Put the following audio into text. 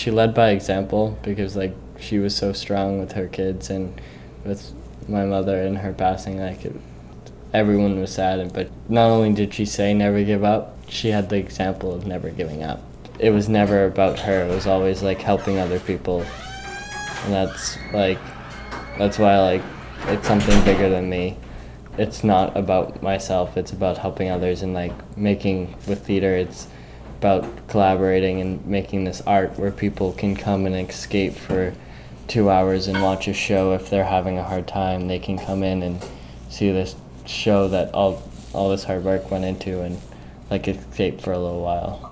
she led by example because like she was so strong with her kids, and with my mother and her passing, like everyone was sad. But not only did she say never give up, she had the example of never giving up. It was never about her. It was always like helping other people, and that's why like it's something bigger than me. It's not about myself. It's about helping others, and like making with theater. It's about collaborating and making this art where people can come and escape for 2 hours and watch a show. If they're having a hard time, they can come in and see this show that all this hard work went into, and like escape for a little while.